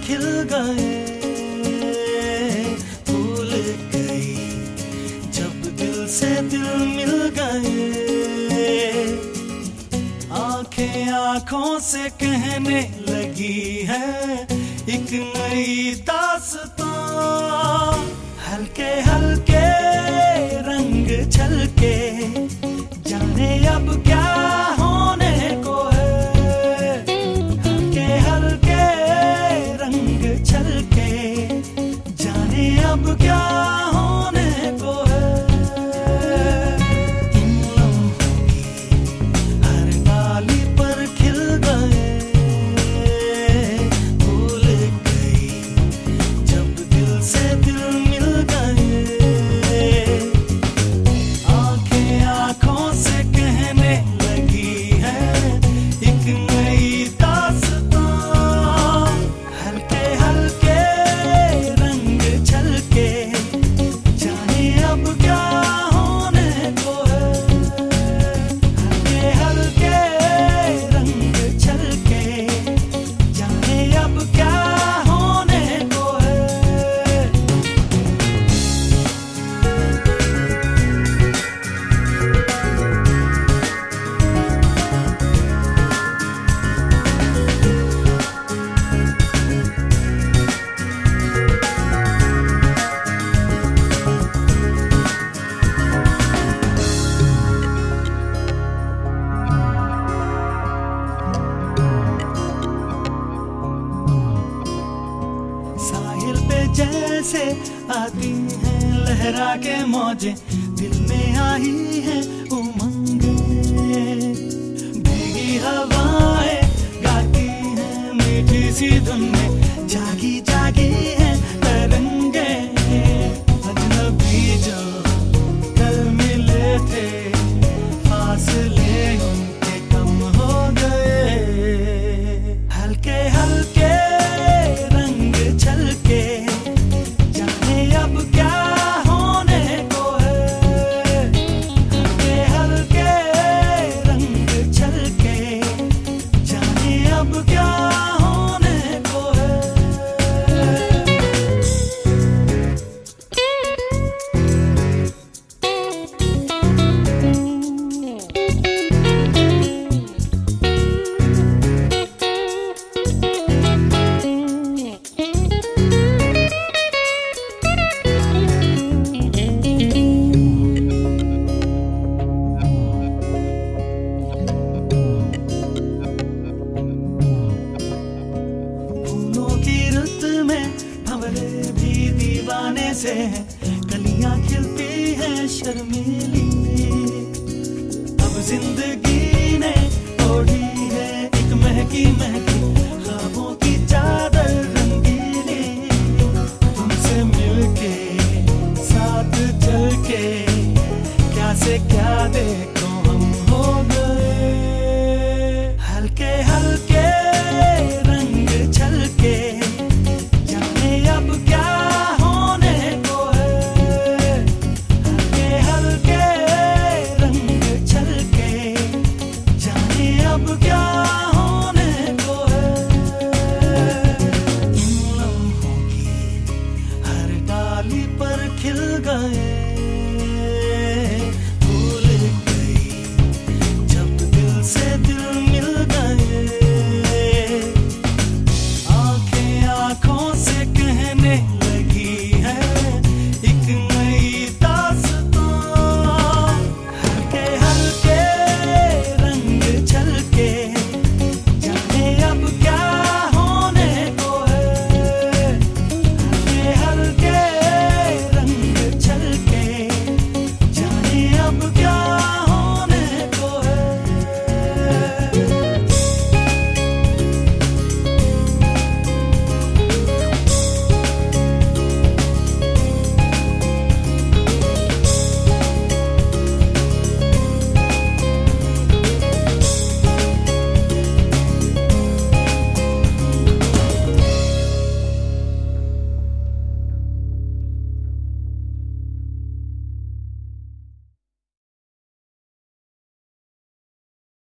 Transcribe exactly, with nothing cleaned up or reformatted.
खिल गए, भूल गई जब दिल से दिल मिल गए। आंखें आंखों से कहने लगी है एक नई दास्तां, हल्के हल्के रंग छलके जाने अब क्या होने को है। हल्के हल्के रंग छलके जाने अब क्या होने को है। इन लम्हों की हर डाली पर खिल गए, भूल गई जब दिल से दिल मिल गए। आंखें आंखों से कहने लगी है एक नई दास्तां, हल्के हल्के रंग छलके जाने अब क्या होने को है। हल्के हल्के रंग छलके जाने अब क्या होने को है। साहिल पे जैसे आती हैं लहरा के मौजें, दिल में आई